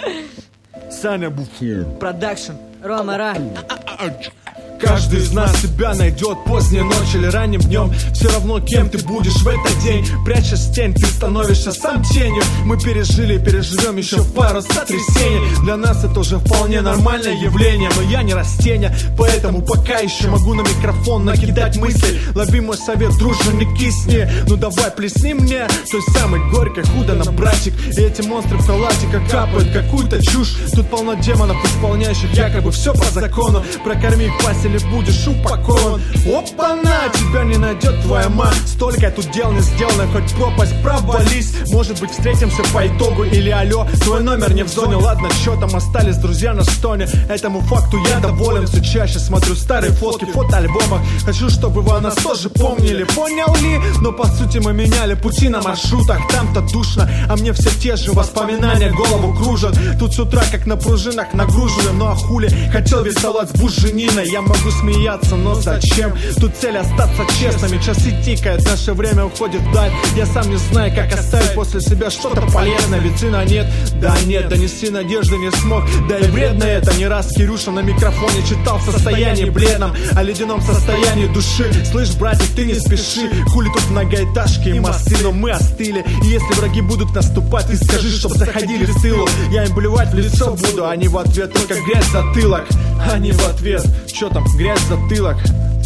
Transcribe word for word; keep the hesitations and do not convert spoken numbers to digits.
Саня Буфон. Продакшн. Рома Ра. Каждый из нас себя найдет поздней ночью или ранним днем. Все равно кем ты будешь в этот день. Прячешь тень, ты становишься сам тенью. Мы пережили и переживем еще пару сотрясений. Для нас это уже вполне нормальное явление. Но я не растение, поэтому пока еще могу на микрофон накидать мысли. Лови мой совет, дружно, не кисни. Ну давай плесни мне той самой горькой худо на братик. И эти монстры в халатика капают какую-то чушь. Тут полно демонов, исполняющих якобы все по закону. Прокорми их пасть или будешь упакован. Опа-на, тебя не найдет твоя мать. Столько тут дел не сделано, хоть пропасть провались. Может быть встретимся по итогу или алло, твой номер не в зоне. Ладно, что там остались друзья на стоне. Этому факту я доволен. Все чаще смотрю старые фотки в фотоальбомах. Хочу, чтобы вы о нас тоже помнили. Понял ли? Но по сути мы меняли пути на маршрутах. Там-то душно, а мне все те же воспоминания голову кружат. Тут с утра как на пружинах нагружены. Ну а хули, хотел ведь салат с бужениной. Я могу смеяться, но зачем? Тут цель остаться честными. Часы тикают, наше время уходит вдаль. Я сам не знаю, как оставить после себя что-то полезное. Ведь сына нет, да нет, донести надежды не смог. Да и вредно это. Не раз Кирюша на микрофоне читал в состоянии бледном о ледяном состоянии души. Слышь, братик, ты не спеши. Хули тут многоэтажки и мосты, но мы остыли. И если враги будут наступать, ты скажи, чтоб заходили в тылу. Я им плевать в лицо буду, они в ответ только грязь затылок. Они в ответ, чё там, грязь затылок.